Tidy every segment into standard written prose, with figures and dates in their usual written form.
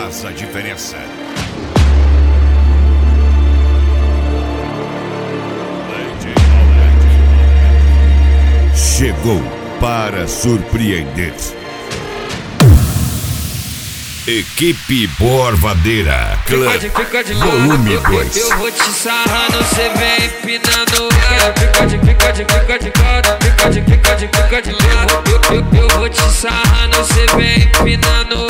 faz a diferença. Chegou para surpreender. Equipe Borvadeira Club Volume 2. Eu vou te sarrando, cê vem empinando. Eu vou te sarrando, cê vem empinando.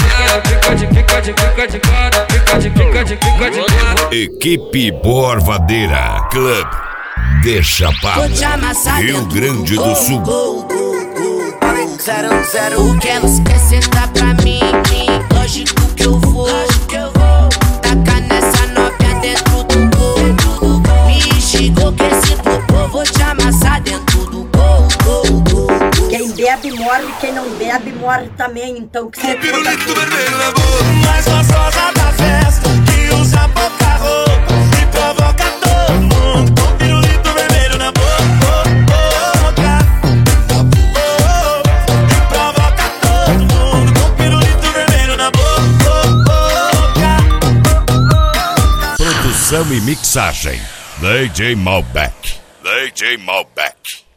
Equipe Borvadeira Club de Chapada, Rio Grande do Sul. 0-0, o que elas quer sentar pra mim? Lógico que eu vou tacar nessa novinha dentro do gol. Me chegou que esse popô, vou te amassar dentro do gol. Quem bebe morre, quem não bebe morre também. Então que você pirulito vermelho na boca, mais gostosa da festa, que usa pouca roupa e provoca todo mundo. Com pirulito vermelho na boca, e provoca todo mundo. Com pirulito vermelho na boca. Produção e mixagem DJ Malbec.